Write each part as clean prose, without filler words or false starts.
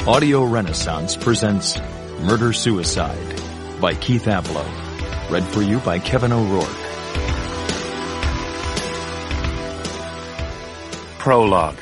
Audio Renaissance presents Murder-Suicide by Keith Avlo. Read for you by Kevin O'Rourke. Prologue.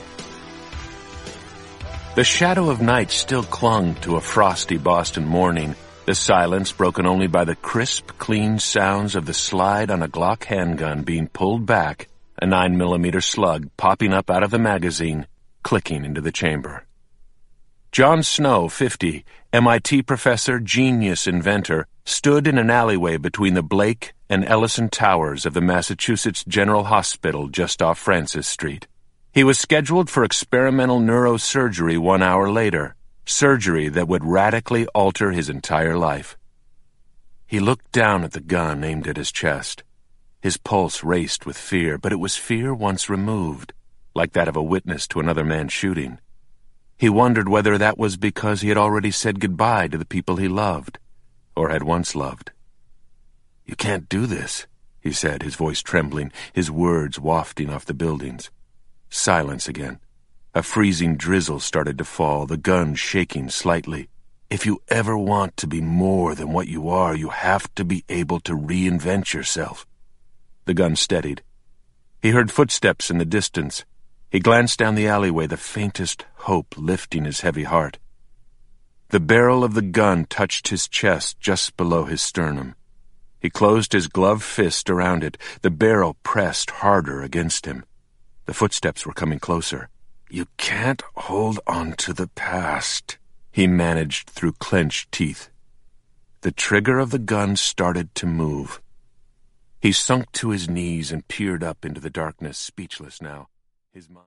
The shadow of night still clung to a frosty Boston morning, the silence broken only by the crisp, clean sounds of the slide on a Glock handgun being pulled back, a 9mm slug popping up out of the magazine, clicking into the chamber. John Snow, 50, MIT professor, genius inventor, stood in an alleyway between the Blake and Ellison Towers of the Massachusetts General Hospital just off Francis Street. He was scheduled for experimental neurosurgery 1 hour later, surgery that would radically alter his entire life. He looked down at the gun aimed at his chest. His pulse raced with fear, but it was fear once removed, like that of a witness to another man's shooting. He wondered whether that was because he had already said goodbye to the people he loved, or had once loved. "You can't do this," he said, his voice trembling, his words wafting off the buildings. Silence again. A freezing drizzle started to fall, the gun shaking slightly. If you ever want to be more than what you are, you have to be able to reinvent yourself. The gun steadied. He heard footsteps in the distance. He glanced down the alleyway, the faintest hope lifting his heavy heart. The barrel of the gun touched his chest just below his sternum. He closed his gloved fist around it. The barrel pressed harder against him. The footsteps were coming closer. "You can't hold on to the past," he managed through clenched teeth. The trigger of the gun started to move. He sunk to his knees and peered up into the darkness, speechless now. His mind